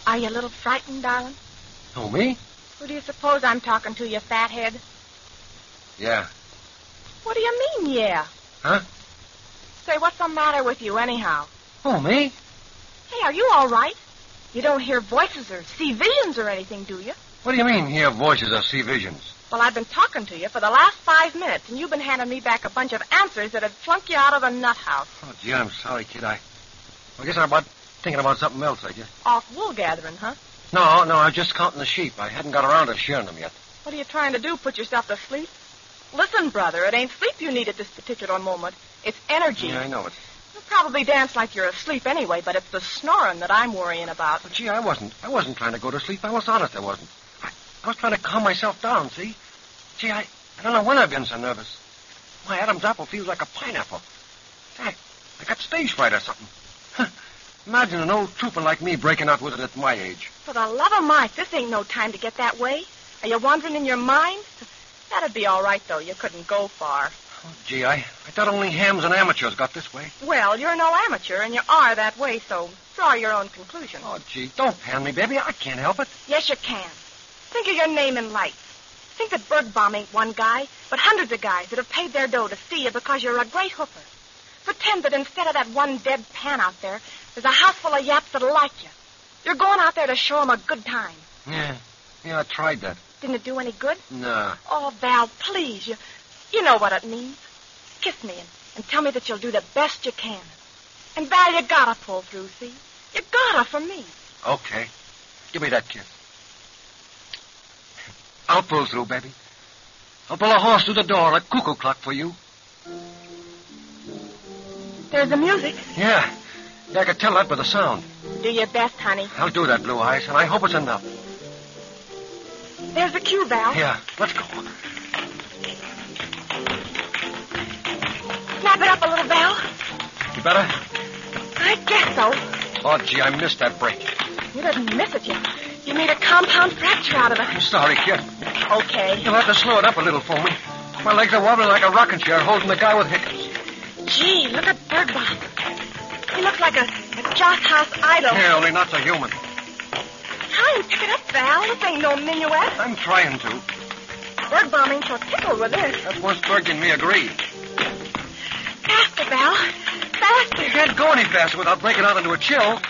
Are you a little frightened, darling? Who, me? Who do you suppose I'm talking to, you fathead? Yeah. What do you mean, yeah? Huh? Say, what's the matter with you, anyhow? Who, me? Hey, are you all right? You don't hear voices or see visions or anything, do you? What do you mean, hear voices or see visions? Well, I've been talking to you for the last 5 minutes, and you've been handing me back a bunch of answers that'd flunk you out of the nut house. Oh, gee, I'm sorry, kid. I guess I'm thinking about something else, I guess. Off wool gathering, huh? No, I was just counting the sheep. I hadn't got around to shearing them yet. What are you trying to do, put yourself to sleep? Listen, brother, it ain't sleep you need at this particular moment. It's energy. Yeah, I know it. You'll probably dance like you're asleep anyway, but it's the snoring that I'm worrying about. But, gee, I wasn't trying to go to sleep. I was honest, I wasn't. I was trying to calm myself down, see? Gee, I don't know when I've been so nervous. My Adam's apple feels like a pineapple. I got stage fright or something. Imagine an old trooper like me breaking out with it at my age. For the love of Mike, this ain't no time to get that way. Are you wandering in your mind? That'd be all right, though. You couldn't go far. Oh, gee, I thought only hams and amateurs got this way. Well, you're no amateur, and you are that way, so draw your own conclusion. Oh, gee, don't pan me, baby. I can't help it. Yes, you can. Think of your name in lights. Think that Bergbaum ain't one guy, but hundreds of guys that have paid their dough to see you because you're a great hooker. Pretend that instead of that one dead pan out there, there's a house full of yaps that'll like you. You're going out there to show 'em a good time. Yeah, I tried that. Didn't it do any good? No. Oh, Val, please. You know what it means. Kiss me and tell me that you'll do the best you can. And, Val, you gotta pull through, see? You gotta for me. Okay. Give me that kiss. I'll pull through, baby. I'll pull a horse through the door, a cuckoo clock for you. There's the music. Yeah, I could tell that by the sound. Do your best, honey. I'll do that, Blue Eyes, and I hope it's enough. There's the cue, Val. Yeah, let's go. Snap it up a little, Val. You better? I guess so. Oh, gee, I missed that break. You didn't miss it, you made a compound fracture out of it. I'm sorry, kid. Okay. You'll have to slow it up a little for me. My legs are wobbling like a rocking chair holding the guy with hiccups. Gee, look at Bergbaum. He looks like a Joss House idol. Yeah, only not so human. Try and pick it up, Val. This ain't no minuet. I'm trying to. Bergbaum ain't so tickled with this. That's once Berg and me agreed. Faster, Val. Faster. You can't go any faster without breaking out into a chill.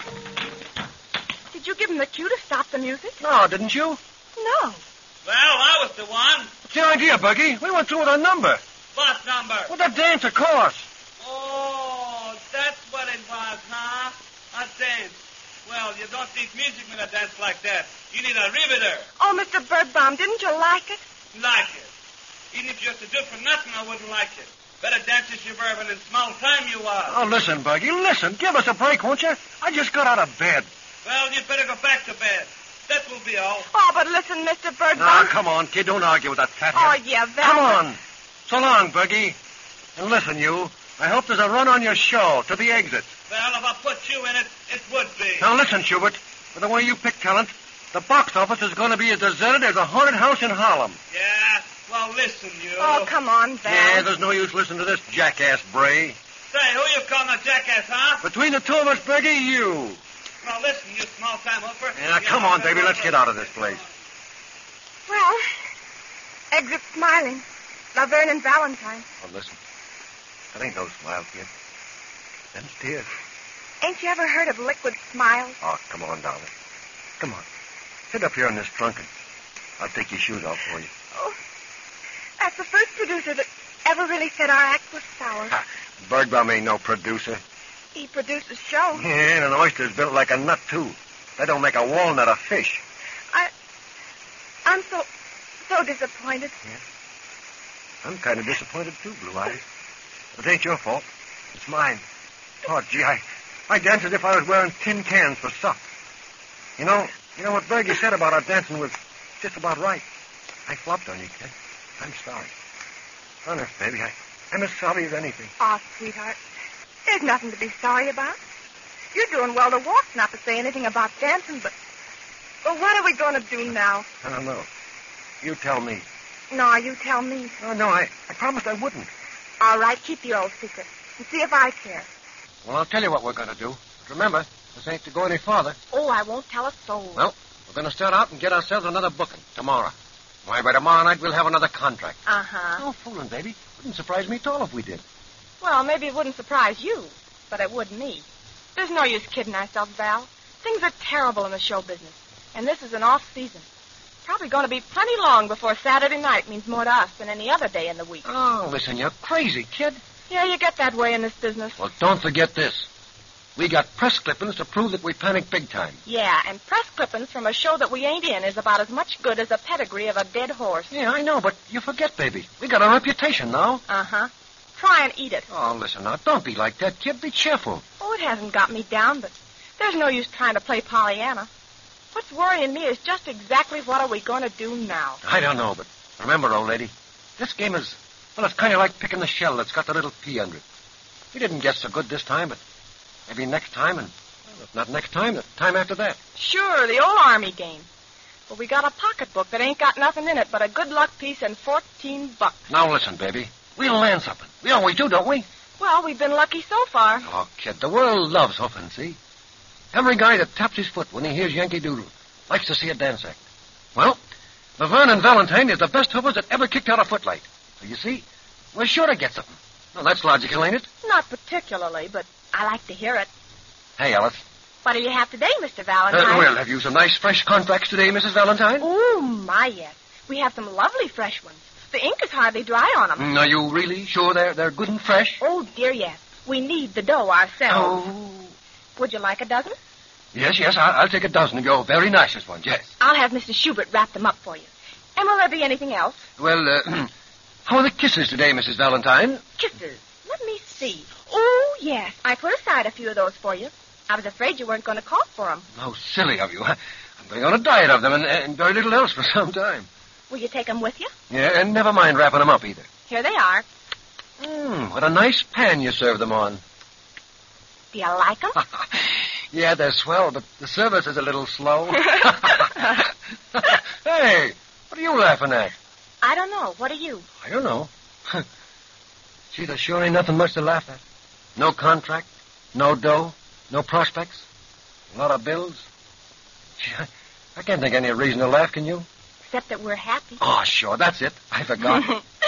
Did you give him the cue to stop the music? No, didn't you? No. Well, I was the one. What's the idea, Buggy? We went through with a number. What number? Well, that dance, of course. Oh, that's what it was, huh? A dance. Well, you don't need music with a dance like that. You need a riveter. Oh, Mr. Bergbaum, didn't you like it? Like it. Even if you used to do it for nothing, I wouldn't like it. Better dance as suburban in small time you are. Oh, listen, Buggy, listen. Give us a break, won't you? I just got out of bed. Well, you'd better go back to bed. That will be all. Oh, but listen, Mr. Bergbaum. Now, come on, kid. Don't argue with that fathead. Oh, yeah, Val. Come on. So long, Buggy. And listen, you. I hope there's a run on your show to the exit. Well, if I put you in it, it would be. Now, listen, Schubert. With the way you pick talent, the box office is going to be as deserted as a haunted house in Harlem. Yeah? Well, listen, you. Oh, come on, Val. Yeah, there's no use listening to this jackass, Bray. Say, who you calling a jackass, huh? Between the two of us, Buggy, you. Now, listen, you small-time hooper. Yeah, come on, baby. Let's get out of this place. Well, exit smiling. Laverne and Valentine. Oh, listen. That ain't no smile, kid. Them's tears. Ain't you ever heard of liquid smiles? Oh, come on, darling. Come on. Sit up here in this trunk and I'll take your shoes off for you. Oh, that's the first producer that ever really said our act was sour. Ha, Bergbaum ain't no producer. He produced a show. Yeah, and an oyster's built like a nut, too. They don't make a walnut of fish. I'm so disappointed. Yeah. I'm kind of disappointed, too, Blue Eyes. It ain't your fault. It's mine. Oh, gee, I danced as if I was wearing tin cans for suck. You know what Bergie said about our dancing was just about right. I flopped on you, kid. I'm sorry. Honest, baby, I'm as sorry as anything. Oh, sweetheart, there's nothing to be sorry about. You're doing well to walk, not to say anything about dancing, but what are we going to do now? I don't know. You tell me. No, you tell me. No, I promised I wouldn't. All right, keep your old secret and see if I care. Well, I'll tell you what we're going to do. Remember, This ain't to go any farther. Oh, I won't tell a soul. Well, we're going to start out and get ourselves another booking tomorrow. Why, by tomorrow night we'll have another contract. Uh-huh. No fooling, baby. Wouldn't surprise me at all if we did. Well, maybe it wouldn't surprise you, but it would me. There's no use kidding ourselves, Val. Things are terrible in the show business, and this is an off-season. Probably going to be plenty long before Saturday night means more to us than any other day in the week. Oh, listen, you're crazy, kid. Yeah, you get that way in this business. Well, don't forget this. We got press clippings to prove that we panicked big time. Yeah, and press clippings from a show that we ain't in is about as much good as a pedigree of a dead horse. Yeah, I know, but you forget, baby. We got a reputation now. Uh-huh. Try and eat it. Oh, listen now. Don't be like that, kid. Be cheerful. Oh, it hasn't got me down, but there's no use trying to play Pollyanna. What's worrying me is just exactly what are we going to do now? I don't know, but remember, old lady, this game is, well, it's kind of like picking the shell that's got the little pea under it. We didn't guess so good this time, but maybe next time, and well, if not next time, the time after that. Sure, the old Army game. But we got a pocketbook that ain't got nothing in it but a good luck piece and $14. Now listen, baby. We'll land something. We always do, don't we? Well, we've been lucky so far. Oh, kid, the world loves hoofing, see? Every guy that taps his foot when he hears Yankee Doodle likes to see a dance act. Well, Laverne and Valentine is the best hoofers that ever kicked out a footlight. So you see, we're sure to get something. Well, that's logical, ain't it? Not particularly, but I like to hear it. Hey, Alice. What do you have today, Mr. Valentine? Well, have you some nice fresh contracts today, Mrs. Valentine? Oh, my, yes. We have some lovely fresh ones. The ink is hardly dry on them. Are you really sure they're good and fresh? Oh, dear, yes. We need the dough ourselves. Oh. Would you like a dozen? Yes, I'll take a dozen of your very nicest ones, yes. I'll have Mr. Schubert wrap them up for you. And will there be anything else? Well, how are the kisses today, Mrs. Valentine? Kisses. Let me see. Oh, yes. I put aside a few of those for you. I was afraid you weren't going to call for them. How silly of you. I'm going on a diet of them and very little else for some time. Will you take them with you? Yeah, and never mind wrapping them up either. Here they are. What a nice pan you serve them on. Do you like them? Yeah, they're swell, but the service is a little slow. Hey, what are you laughing at? I don't know. What are you? I don't know. Gee, there sure ain't nothing much to laugh at. No contract, no dough, no prospects, a lot of bills. Gee, I can't think of any reason to laugh, can you? Except that we're happy. Oh, sure, that's it. I forgot.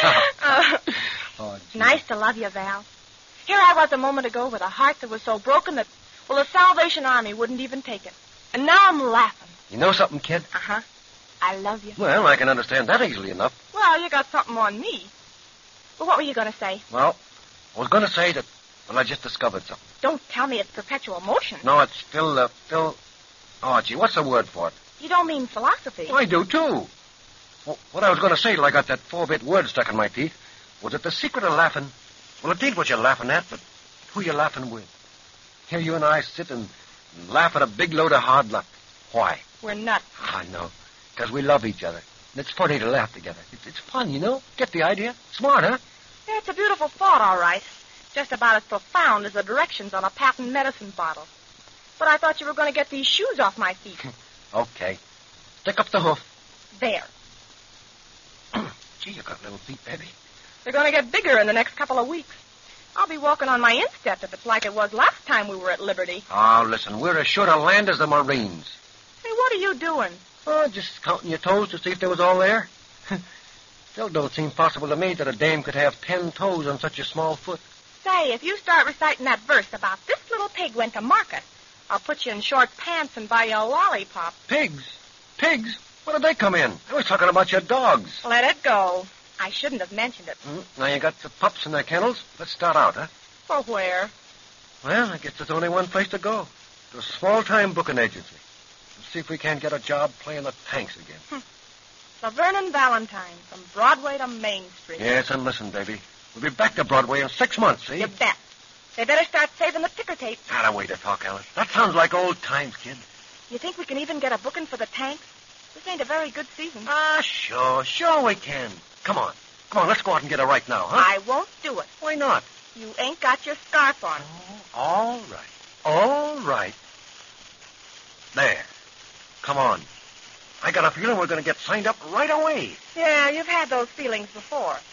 It's nice to love you, Val. Here I was a moment ago with a heart that was so broken that, well, the Salvation Army wouldn't even take it. And now I'm laughing. You know something, kid? Uh-huh. I love you. Well, I can understand that easily enough. Well, you got something on me. Well, what were you going to say? Well, I was going to say that, well, I just discovered something. Don't tell me it's perpetual motion. No, it's still. Oh, gee, what's the word for it? You don't mean philosophy. Well, I do, too. Well, what I was going to say till I got that 4-bit word stuck in my teeth was that the secret of laughing, well, it ain't what you're laughing at, but who you're laughing with. Here you and I sit and laugh at a big load of hard luck. Why? We're nuts. I know. Because we love each other. And it's funny to laugh together. It's fun, you know? Get the idea? Smart, huh? Yeah, it's a beautiful thought, all right. Just about as profound as the directions on a patent medicine bottle. But I thought you were going to get these shoes off my feet. Okay. Stick up the hoof. There. Gee, you got little feet, baby. They're going to get bigger in the next couple of weeks. I'll be walking on my instep if it's like it was last time we were at Liberty. Oh, listen, we're as sure to land as the Marines. Hey, what are you doing? Oh, just counting your toes to see if they was all there. Still don't seem possible to me that a dame could have 10 toes on such a small foot. Say, if you start reciting that verse about this little pig went to market, I'll put you in short pants and buy you a lollipop. Pigs? Pigs? Where did they come in? I was talking about your dogs. Let it go. I shouldn't have mentioned it. Now you got the pups in their kennels. Let's start out, huh? For where? Well, I guess there's only one place to go. To a small-time booking agency. And see if we can't get a job playing the tanks again. Laverne and Valentine, from Broadway to Main Street. Yes, and listen, baby. We'll be back to Broadway in 6 months, see? You bet. They better start saving the ticker tape. Not a way to talk, Alice. That sounds like old times, kid. You think we can even get a booking for the tanks? This ain't a very good season. Sure we can. Come on, let's go out and get her right now, huh? I won't do it. Why not? You ain't got your scarf on. Oh, all right. There. Come on. I got a feeling we're going to get signed up right away. Yeah, you've had those feelings before.